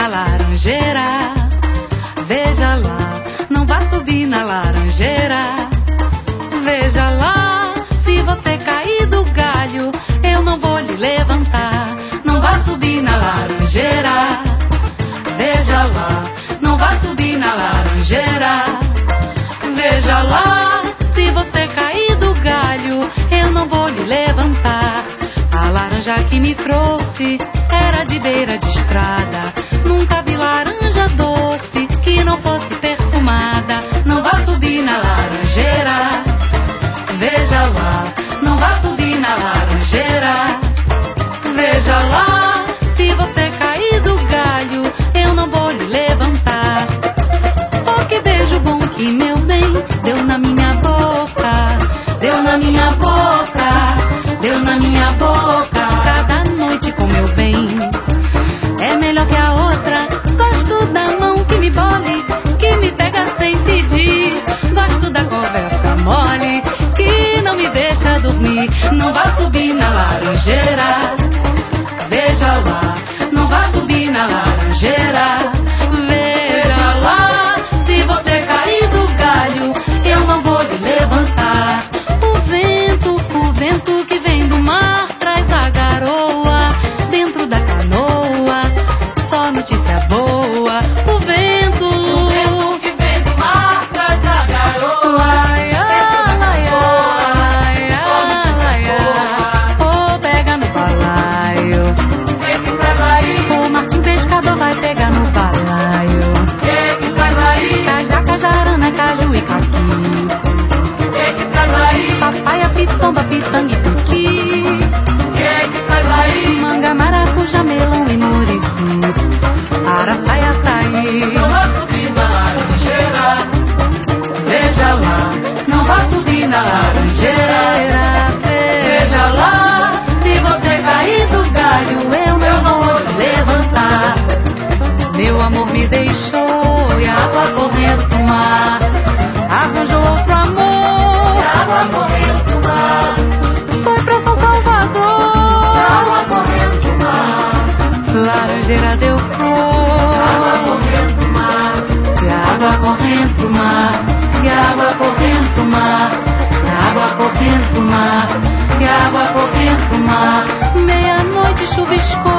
na laranjeira. Veja lá, não vá subir na laranjeira. Veja lá, se você cair do galho, eu não vou lhe levantar. Não vá subir na laranjeira. Veja lá, não vá subir na laranjeira. Veja lá, se você cair do galho, eu não vou lhe levantar. A laranja que me trouxe era de beira de estrada. Nunca vi laranja doce que não fosse perfumada. Não vá subir na laranjeira. Veja lá, não vá subir na laranjeira. Veja lá, se você cair do galho, eu não vou lhe levantar. Oh, que beijo bom que meu bem deu na minha boca. Deu na minha boca, deu na minha boca. Cada noite com meu bem é melhor que a outra. Gosto da mão que me bole, que me pega sem pedir. Gosto da conversa mole, que não me deixa dormir. Não vá subir na laranjeira. Veja lá, não vá subir na laranjeira. Veja lá, se você cair do galho, eu não vou lhe levantar. O vento que vem do mar traz a garoa dentro da canoa. Só notícia boa. O vento que vem do mar traz a garoa dentro da canoa. Só notícia boa. Oh, pega no balaio. Que traz aí? O Martim Pescador vai pegar no balaio. Que traz aí? Cajaca, jarana, caju e caqui. Que traz aí? Papaya, pitomba, pitanga e piqui. Que traz aí? Manga, maracujá, melão e murici. Araçaí, açaí. Não vá subir na laranjeira. Veja lá, não vá subir na laranjeira. Veja lá, se você cair do galho, eu não vou lhe levantar. Meu amor me deixou e a água correndo pro mar. Arranjou outro amor, e a água correndo pro mar. Foi pra São Salvador, e a água correndo pro mar. Laranjeira deu flor, e a água correndo pro mar. E a água correndo pro mar. E a água correndo pro mar. E a água correndo pro mar. E a água correndo pro mar. Meia-noite chuviscou.